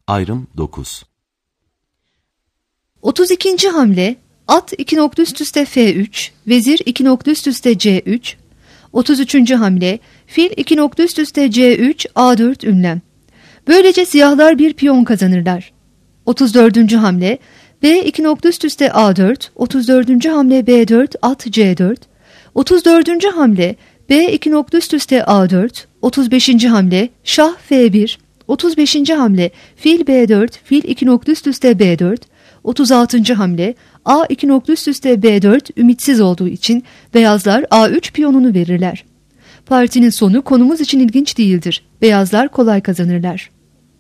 Ayrım 9. 32. hamle at 2 nokta üst üste F3, vezir 2 nokta üst üste C3. 33. hamle fil 2 nokta üst üste C3, A4 ünlem. Böylece siyahlar bir piyon kazanırlar. 34. hamle B 2 nokta üst üste A4, 34. hamle B4, at C4. 34. hamle B 2 nokta üst üste A4, 35. hamle şah F1, 35. hamle fil B4, fil 2 nokta üst üste B4. 36. hamle A 2 nokta üst üste B4 ümitsiz olduğu için beyazlar A3 piyonunu verirler. Partinin sonu konumuz için ilginç değildir. Beyazlar kolay kazanırlar.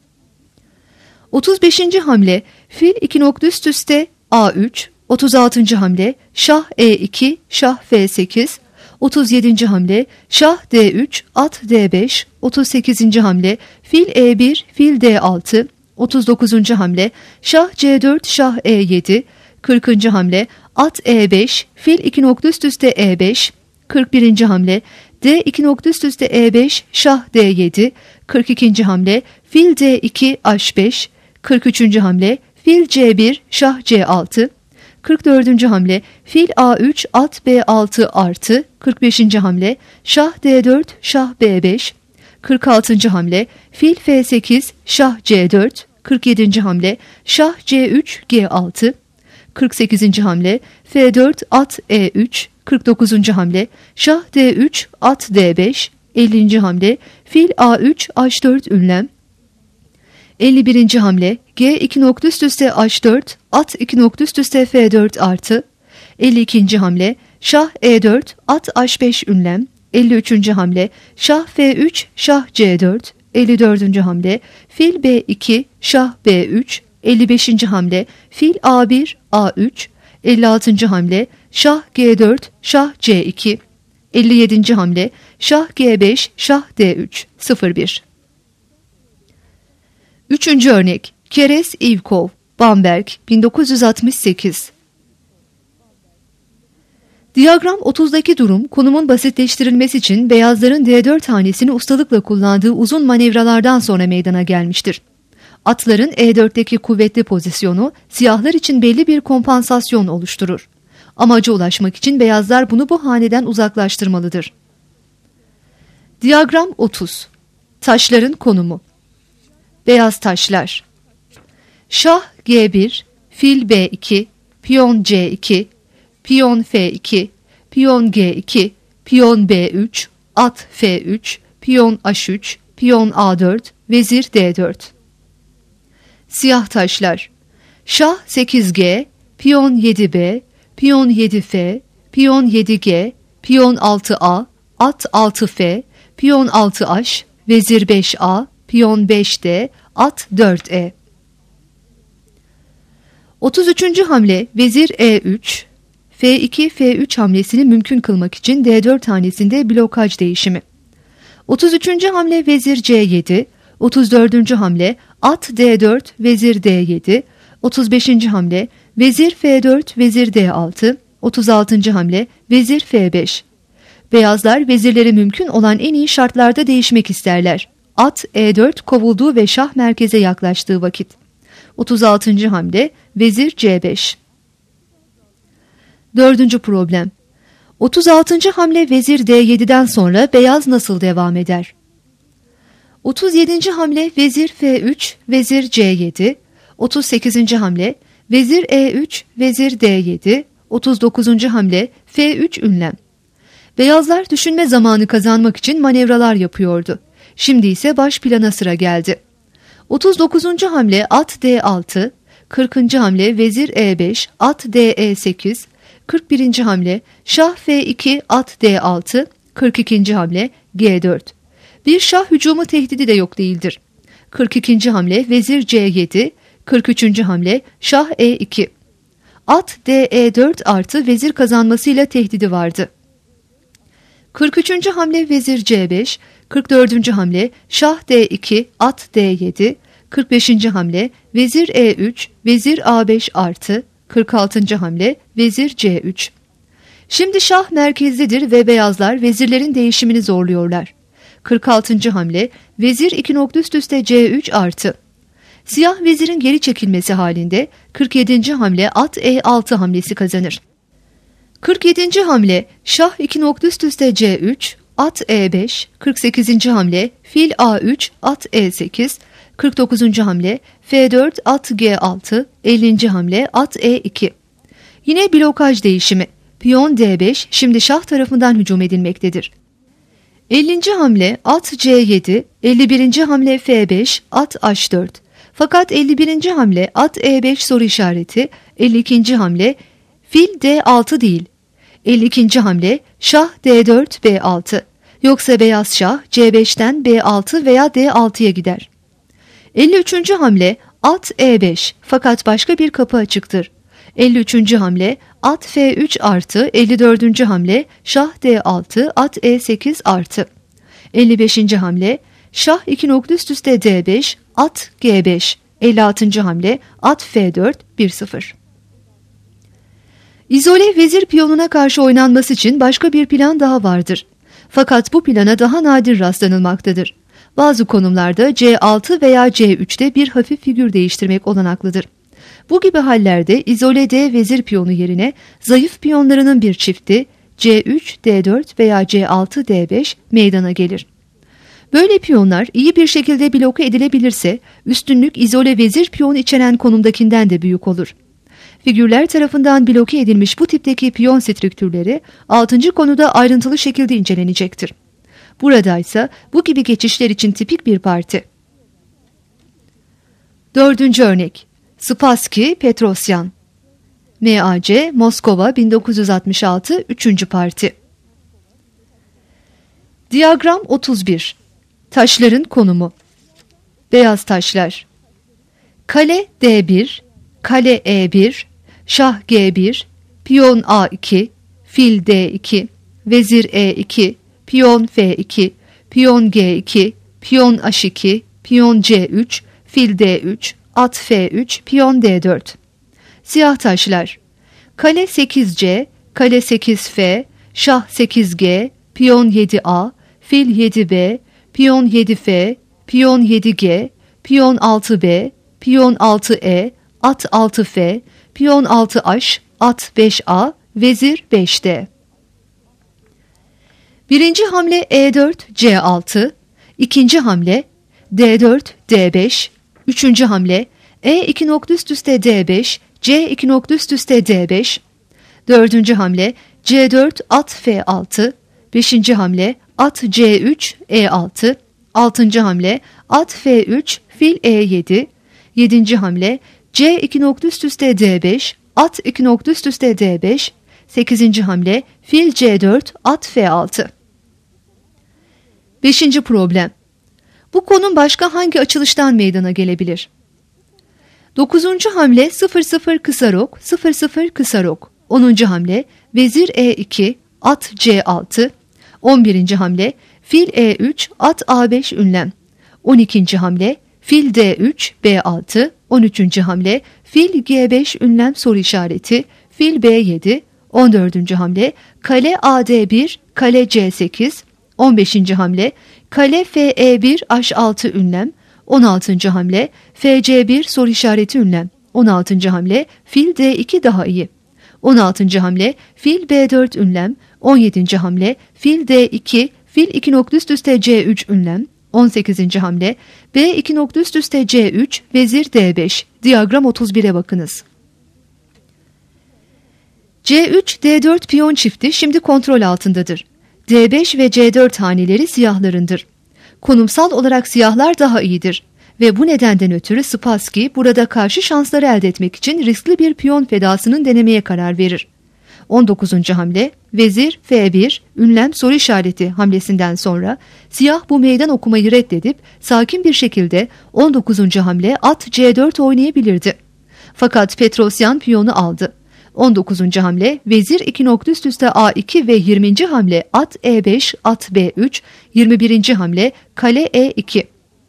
35. hamle fil 2 nokta üst üste A3, 36. hamle şah E2, şah F8, 37. hamle şah D3, at D5, 38. hamle fil E1, fil D6, 39. hamle şah C4, şah E7, 40. hamle at E5, fil 2 nokta üst üste E5, 41. hamle D 2 nokta üst üste E5, şah D7, 42. hamle fil D2, H5, 43. hamle fil C1, şah C6, 44. hamle fil A3, at B6 artı, 45. hamle şah D4, şah B5, 46. hamle fil F8, şah C4, 47. hamle şah C3, G6, 48. hamle F4, at E3, 49. hamle şah D3, at D5, 50. hamle fil A3, H4 ünlem, 51. hamle G 2 nokta üst üste H4, at 2 nokta üst üste F4 artı, 52. hamle şah E4, at H5 ünlem, 53. hamle şah F3, şah C4, 54. hamle fil B2, şah B3, 55. hamle fil A1, A3, 56. hamle şah G4, şah C2, 57. hamle şah G5, şah D3, 0-1. 3. örnek Keres İvkov, Bamberg, 1968. Diyagram 30'daki durum, konumun basitleştirilmesi için beyazların D4 hanesini ustalıkla kullandığı uzun manevralardan sonra meydana gelmiştir. Atların E4'teki kuvvetli pozisyonu siyahlar için belli bir kompansasyon oluşturur. Amaca ulaşmak için beyazlar bunu bu haneden uzaklaştırmalıdır. Diyagram 30. Taşların konumu. Beyaz taşlar. Şah G1, fil B2, piyon C2, piyon F2, piyon G2, piyon B3, at F3, piyon H3, piyon A4, vezir D4. Siyah taşlar. Şah 8G, piyon 7B, piyon 7F, piyon 7G, piyon 6A, at 6F, piyon 6H, vezir 5A, piyon 5D, at 4E. 33. hamle vezir E3, F2, F3 hamlesini mümkün kılmak için D4 hanesinde blokaj değişimi. 33. hamle vezir C7, 34. hamle at D4, vezir D7, 35. hamle vezir F4, vezir D6, 36. hamle vezir F5. Beyazlar vezirleri mümkün olan en iyi şartlarda değişmek isterler. At E4 kovulduğu ve şah merkeze yaklaştığı vakit. 36. hamle vezir C5. 4. problem. 36. hamle vezir D7'den sonra beyaz nasıl devam eder? 37. hamle vezir F3, vezir C7, 38. hamle vezir E3, vezir D7, 39. hamle F3 ünlem. Beyazlar düşünme zamanı kazanmak için manevralar yapıyordu. Şimdi ise baş plana sıra geldi. 39. hamle at D6, 40. hamle vezir E5, at DE8, 41. hamle şah F2, at D6, 42. hamle G4. Bir şah hücumu tehdidi de yok değildir. 42. hamle vezir C7, 43. hamle şah E2. At DE4 artı vezir kazanmasıyla tehdidi vardı. 43. hamle vezir C5, 44. hamle şah D2, at D7, 45. hamle vezir E3, vezir A5 artı, 46. hamle vezir C3. Şimdi şah merkezdedir ve beyazlar vezirlerin değişimini zorluyorlar. 46. hamle vezir 2 nokta üst üste C3 artı. Siyah vezirin geri çekilmesi halinde 47. hamle at E6 hamlesi kazanır. 47. hamle şah 2 nokta üst üste C3, at E5, 48. hamle fil A3, at E8, 49. hamle F4, at G6, 50. hamle at E2. Yine blokaj değişimi. Piyon D5 şimdi şah tarafından hücum edilmektedir. 50. hamle at C7, 51. hamle F5, at H4. Fakat 51. hamle at E5 soru işareti, 52. hamle fil D6 değil. 52. hamle şah D4 B6. Yoksa beyaz şah C5'ten B6 veya D6'ya gider. 53. hamle at E5 fakat başka bir kapı açıktır. 53. hamle at F3 artı, 54. hamle şah D6, at E8 artı. 55. hamle şah 2 nokta üst üste D5, at G5. 56. hamle at F4 1-0. İzole vezir piyonuna karşı oynanması için başka bir plan daha vardır. Fakat bu plana daha nadir rastlanılmaktadır. Bazı konumlarda C6 veya C3'te bir hafif figür değiştirmek olanaklıdır. Bu gibi hallerde izole D vezir piyonu yerine zayıf piyonlarının bir çifti C3, D4 veya C6, D5 meydana gelir. Böyle piyonlar iyi bir şekilde bloke edilebilirse üstünlük izole vezir piyonu içeren konumdakinden de büyük olur. Figürler tarafından bloke edilmiş bu tipteki piyon strüktürleri 6. konuda ayrıntılı şekilde incelenecektir. Burada ise bu gibi geçişler için tipik bir parti. 4. örnek Spassky, Petrosyan MAC, Moskova 1966 3. parti. Diyagram 31. Taşların konumu. Beyaz taşlar. Kale D1, kale E1, şah G1, piyon A2, fil D2, vezir E2, piyon F2, piyon G2, piyon H2, piyon C3, fil D3, at F3, piyon D4. Siyah taşlar. Kale 8C, kale 8F, şah 8G, piyon 7A, fil 7B, piyon 7F, piyon 7G, piyon 6B, piyon 6E, at 6F, piyon 6H, at 5A, vezir 5D. Birinci hamle E4, C6, ikinci hamle D4, D5, üçüncü hamle E2 nokta üst üste D5, C2 nokta üst üste D5, dördüncü hamle C4, at F6, beşinci hamle at C3, E6, altıncı hamle at F3, fil E7, yedinci hamle C2 nokta üst üste D5, at 2 nokta üst üste D5, 8. hamle fil C4, at F6. 5. problem. Bu konum başka hangi açılıştan meydana gelebilir? 9. hamle 0-0 kısa rok, 0-0 kısa rok. 10. hamle vezir E2, at C6. 11. hamle fil E3, at A5 ünlem. 12. hamle fil D3, B6. 13. hamle fil G5 ünlem soru işareti, fil B7. 14. hamle kale AD1, kale C8. 15. hamle kale FE1, H6 ünlem. 16. hamle FC1 soru işareti ünlem. 16. hamle fil D2 daha iyi. 16. hamle fil B4 ünlem. 17. hamle fil D2, fil 2 nokta üst üste C3 ünlem. 18. hamle B2 nokta üst üste C3, vezir D5. Diyagram 31'e bakınız. C3, D4 piyon çifti şimdi kontrol altındadır. D5 ve C4 haneleri siyahlarındır. Konumsal olarak siyahlar daha iyidir. Ve bu nedenden ötürü Spassky burada karşı şansları elde etmek için riskli bir piyon fedasının denemeye karar verir. 19. hamle vezir F1 ünlem soru işareti hamlesinden sonra siyah bu meydan okumayı reddedip sakin bir şekilde 19. hamle at C4 oynayabilirdi. Fakat Petrosyan piyonu aldı. 19. hamle vezir 2 nokta üst üste A2 ve 20. hamle at E5, at B3, 21. hamle kale E2.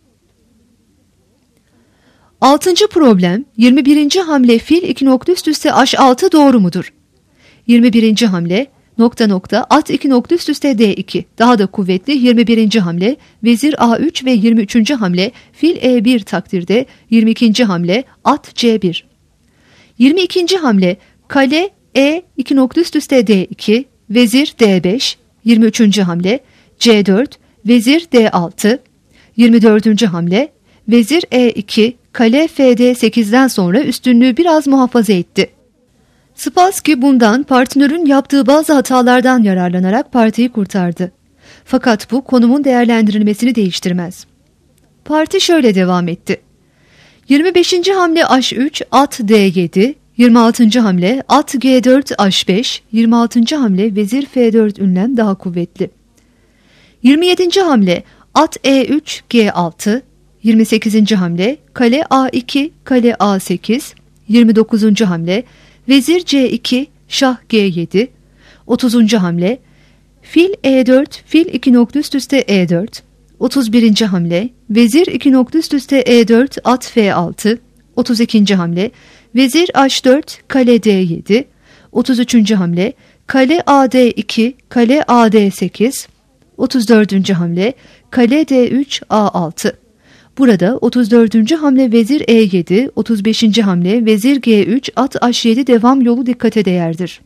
6. problem 21. hamle fil 2 nokta üst üste H6 doğru mudur? 21. hamle At 2 nokta üst üste D2. Daha da kuvvetli 21. hamle vezir A3 ve 23. hamle fil E1 takdirde 22. hamle at C1. 22. hamle kale E 2 nokta üst üste D2 vezir D5. 23. hamle C4 vezir D6. 24. hamle vezir E2 kale FD8'den sonra üstünlüğü biraz muhafaza etti. Spassky bundan partnörün yaptığı bazı hatalardan yararlanarak partiyi kurtardı. Fakat bu konumun değerlendirilmesini değiştirmez. Parti şöyle devam etti. 25. hamle H3 at D7, 26. hamle at G4 H5, 26. hamle vezir F4 ünlem daha kuvvetli. 27. hamle at E3 G6, 28. hamle kale A2 kale A8, 29. hamle vezir C2 şah G7, 30. hamle fil E4 fil 2 nokta üst üste E4, 31. hamle vezir 2 nokta üst üste E4 at F6, 32. hamle vezir H4 kale D7, 33. hamle kale AD2 kale AD8, 34. hamle kale D3 A6. Burada 34. hamle vezir E7, 35. hamle vezir G3 at H7 devam yolu dikkate değerdir.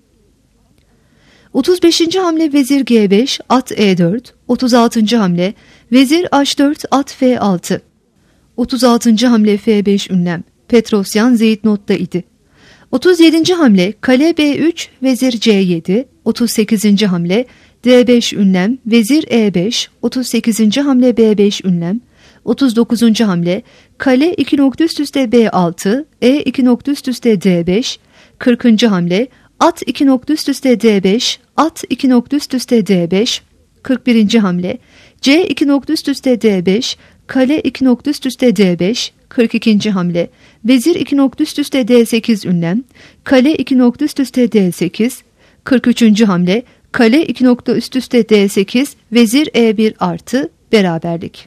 35. hamle vezir G5 at E4, 36. hamle vezir H4 at F6. 36. hamle F5 ünlem. Petrosyan Zeyit notta idi. 37. hamle kale B3 vezir C7, 38. hamle D5 ünlem vezir E5, 38. hamle B5 ünlem, 39. hamle kale 2 nokta üst üste B6, E 2 nokta üst üste D5, 40. hamle at 2 nokta üst üste D5, at 2 nokta üst üste D5, 41. hamle C 2 nokta üst üste D5, kale 2 nokta üst üste D5, 42. hamle vezir 2 nokta üst üste D8 ünlem, kale 2 nokta üst üste D8, 43. hamle kale 2 nokta üst üste D8, vezir E1 artı beraberlik.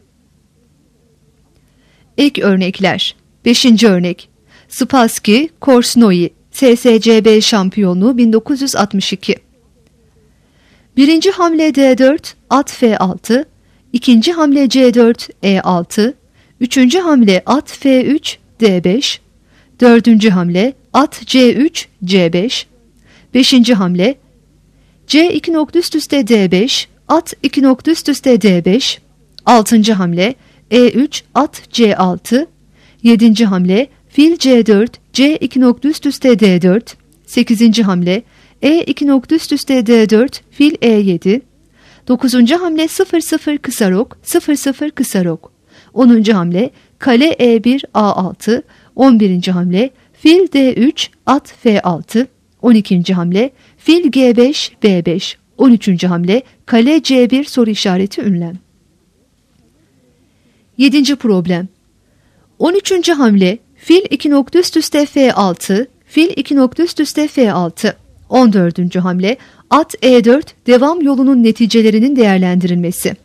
Ek örnekler. 5. örnek. Spassky, Korchnoi, SSCB şampiyonluğu 1962. 1. hamle D4, at F6, 2. hamle C4, E6, 3. hamle at F3, D5, 4. hamle at C3, C5, 5. hamle C 2 nokta üst üste D5, at 2 nokta üst üste D5, 6. hamle E3 at C6, 7. hamle fil C4, C 2 nokta üst üste D4, 8. hamle E 2 nokta üst üste D4, fil E7, 9. hamle 0-0 kısa rok, 0-0 kısa rok, 10. hamle kale E1 A6, 11. hamle fil D3 at F6, 12. hamle fil G5 B5, 13. hamle kale C1 soru işareti ünlem. 7. problem. 13. hamle fil 2 nokta üst üste F6, fil 2 nokta üst üste F6, 14. hamle at E4 devam yolunun neticelerinin değerlendirilmesi.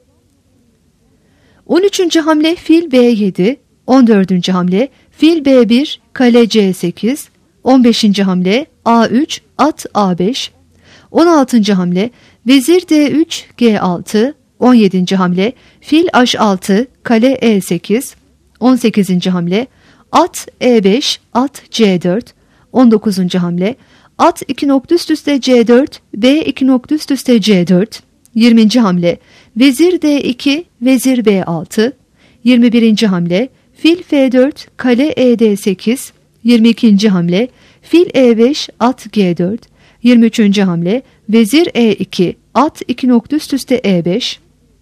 13. hamle fil B7, 14. hamle fil B1 kale C8, 15. hamle A3 at A5, 16. hamle vezir D3 G6, 17. hamle fil H6 kale E8, 18. hamle at E5 at C4, 19. hamle at 2 nokta üst üste C4 B 2 nokta üst üste C4, 20. hamle vezir D2 vezir B6, 21. hamle fil F4 kale ED8, 22. hamle fil E5 at G4, 23. hamle vezir E2 at 2 nokta üst üste E5,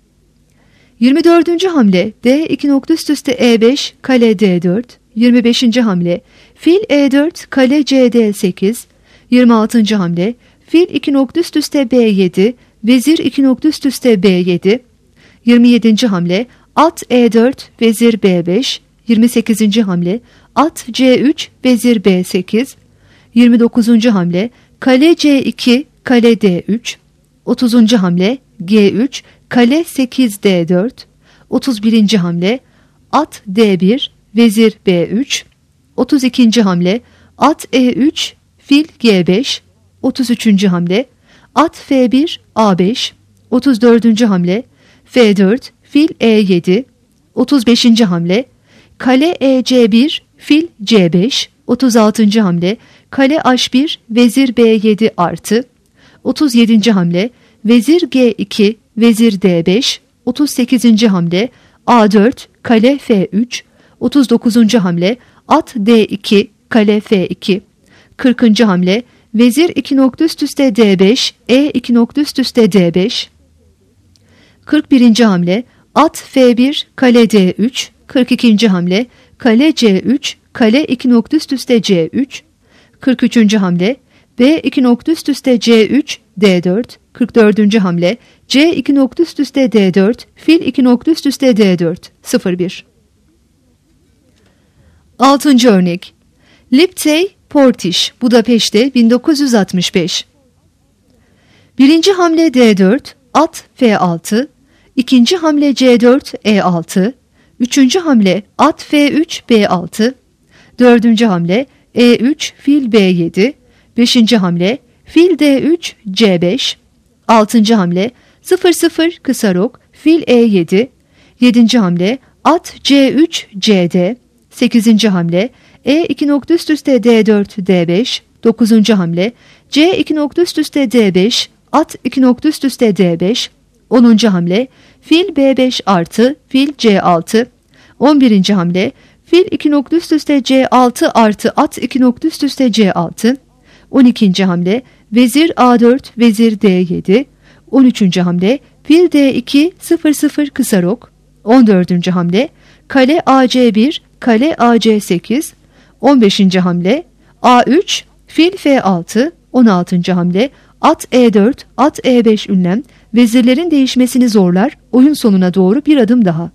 24. hamle D 2 nokta üst üste E5 kale D4, 25. hamle fil E4 kale CD8, 26. hamle fil 2 nokta üst üste B7 vezir 2 nokta üst üste B7, 27. hamle at E4 vezir B5, 28. hamle at C3 vezir B8, 29. hamle kale C2 kale D3, 30. hamle G3 kale 8 D4, 31. hamle at D1 vezir B3, 32. hamle at E3 fil G5, 33. hamle at F1 A5, 34. hamle F4 fil E7, 35. hamle kale EC1 fil C5, 36. hamle kale H1 vezir B7 artı, 37. hamle vezir G2 vezir D5, 38. hamle A4 kale F3, 39. hamle at D2 kale F2, 40. hamle vezir 2 nokta üst üste D5 E2 nokta üst üste D5, 41. hamle at F1 kale D3, 42. hamle kale C3 kale 2 nokta üst üste C3, 43. hamle B2 nokta üst üste C3 D4, 44. hamle C2 nokta üst üste D4 fil 2 nokta üst üste D4 01. 6. örnek Liptey Portiş Budapeşte 1965. 1. hamle D4 at F6, 2. hamle C4 E6, 3. hamle at F3 B6, 4. hamle E3 fil B7, 5. hamle fil D3 C5, 6. hamle 0-0 kısa rok fil E7, 7. hamle at C3 CD, 8. hamle E2 nokta üst üste D4 D5, 9. hamle C2 nokta üst üste D5 at 2 nokta üst üste D5, 10. hamle fil B5 artı fil C6, 11. hamle fil 2 nokta üst üste C6 artı at 2 nokta üst üste C6, 12. hamle vezir A4 vezir D7, 13. hamle fil D2 0-0 kısa rok, 14. hamle kale AC1 kale AC8, 15. hamle A3 fil F6, 16. hamle at E4 at E5 ünlem vezirlerin değişmesini zorlar, oyun sonuna doğru bir adım daha.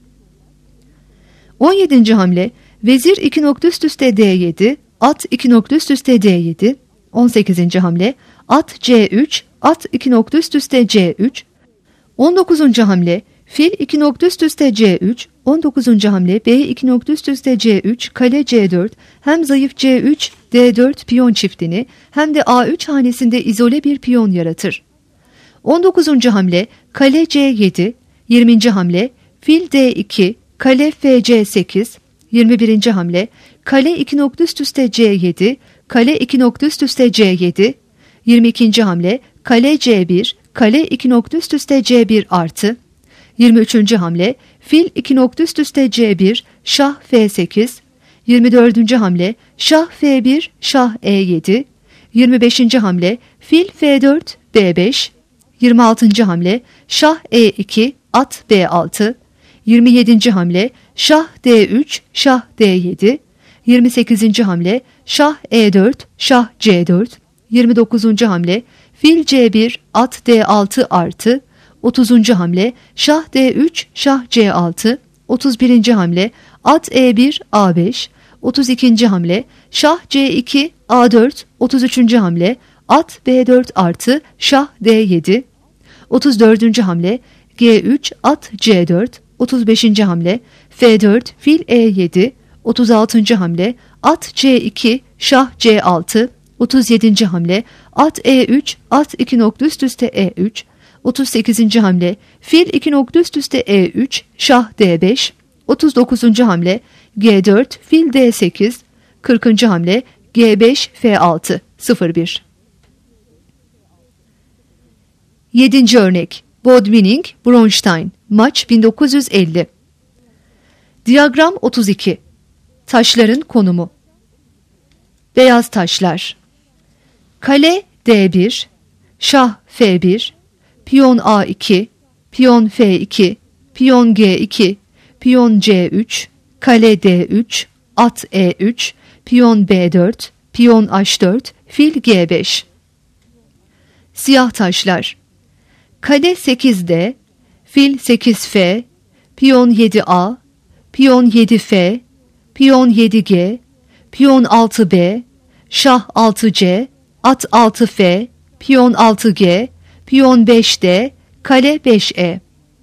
17. hamle vezir 2 nokta üst üste D7 at 2 nokta üst üste D7, 18. hamle at C3 at 2 nokta üst üste C3, 19. hamle fil 2 nokta üst üste C3, 19. hamle B2 nokta üst üste C3 kale C4 hem zayıf C3 D4 piyon çiftini hem de A3 hanesinde izole bir piyon yaratır. 19. hamle kale C7, 20. hamle fil D2 kale FC8, 21. hamle kale 2 nokta üst üste C7 kale 2 nokta üst üste C7, 22. hamle kale C1 kale 2 nokta üst üste C1 artı, 23. hamle fil 2 nokta üst üste C1 şah F8, 24. hamle şah F1 şah E7, 25. hamle fil F4 B5, 26. hamle şah E2 at B6, 27. hamle şah D3 şah D7, 28. hamle şah E4 şah C4, 29. hamle fil C1 at D6 artı, 30. hamle şah D3 şah C6, 31. hamle at E1 A5, 32. hamle şah C2 A4, 33. hamle at B4 artı şah D7, 34. hamle G3 at C4, 35. hamle F4 fil E7, 36. hamle at C2 şah C6, 37. hamle at E3 at 2 nokta üst üste E3, 38. hamle fil 2 nokta üst üste E3 şah D5, 39. hamle G4 fil D8, 40. hamle G5 F6 01. 7. örnek Bodwinning Bronstein maç 1950. Diyagram 32. Taşların konumu. Beyaz taşlar. Kale D1, şah F1, piyon A2, piyon F2, piyon G2, piyon C3, kale D3, at E3, piyon B4, piyon H4, fil G5. Siyah taşlar. Kale 8D, fil 8F, piyon 7A, piyon 7F, piyon 7G, piyon 6B, şah 6C, at 6F, piyon 6G, piyon 5D, kale 5E.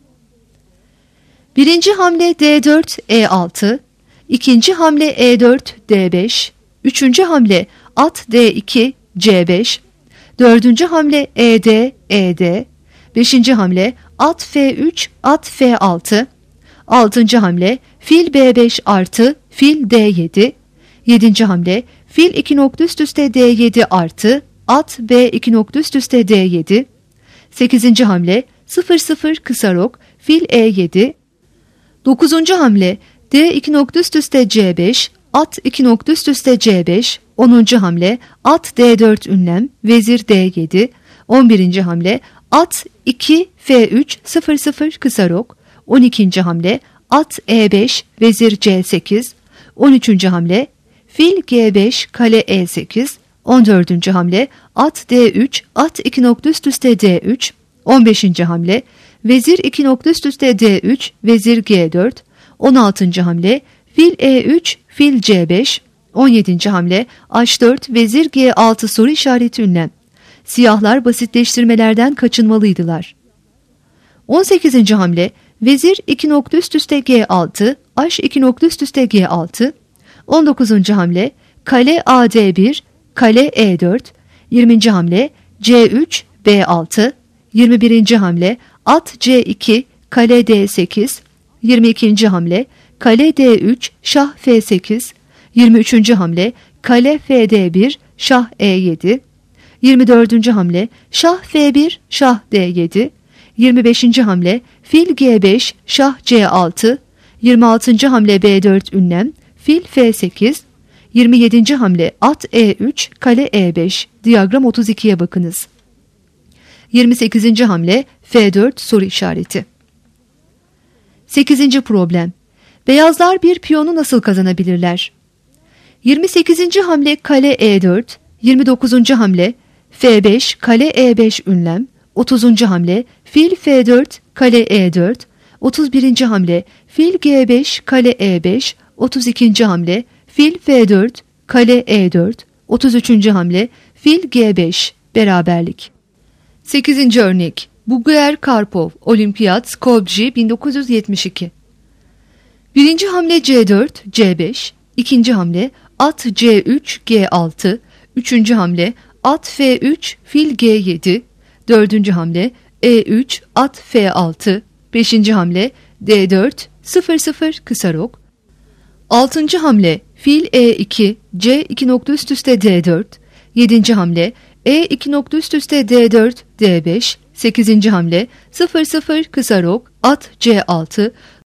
1. hamle D4 E6, 2. hamle E4 D5, 3. hamle at D2 C5, Dördüncü hamle ED, ED. Beşinci hamle at F3, at F6. Altıncı hamle fil B5 artı fil D7. Yedinci hamle fil 2 nokta üst üste D7 artı at B2 nokta üst üste D7. Sekizinci hamle 0-0 kısa rok fil E7. Dokuzuncu hamle D2 nokta üst üste C5, at 2 nokta üst üste C5. Onuncu hamle at D4 ünlem, vezir D7. 11. hamle at 2 F3 0-0 kısa rok. 12. hamle at E5 vezir C8. 13. hamle fil G5 kale E8. 14. hamle at D3 at 2 nokta üst üste D3. 15. hamle vezir 2 nokta üst üste D3 vezir G4. 16. hamle fil E3 fil C5. 17. hamle H4 vezir G6 soru işareti ünlem. Siyahlar basitleştirmelerden kaçınmalıydılar. 18. hamle vezir 2 nokta üst üste G6 H2 nokta üst üste G6. 19. hamle kale AD1 kale E4. 20. hamle C3 B6. 21. hamle at C2 kale D8. 22. hamle kale D3 şah F8. 23. hamle kale FD1 şah E7. 24. hamle şah F1 şah D7. 25. hamle fil G5 şah C6. 26. hamle B4 ünlem fil F8. 27. hamle at E3 kale E5. Diyagram 32'ye bakınız. 28. hamle F4 soru işareti. 8. problem. Beyazlar bir piyonu nasıl kazanabilirler? 28. hamle kale E4, 29. hamle F5 kale E5 ünlem, 30. hamle fil F4 kale E4, 31. hamle fil G5 kale E5, 32. hamle fil F4 kale E4, 33. hamle fil G5 beraberlik. 8. örnek Bulgar Karpov, Olimpiyat, Skopje 1972. 1. hamle C4, C5, 2. hamle at C3, G6, 3. hamle at F3, fil G7, 4. hamle E3, at F6, 5. hamle D4, 0-0 kısa rok, 6. hamle fil E2, C2 nokta üst üste D4, 7. hamle E2 nokta üst üste D4, D5, 8. hamle 0-0 kısa rok, at C6,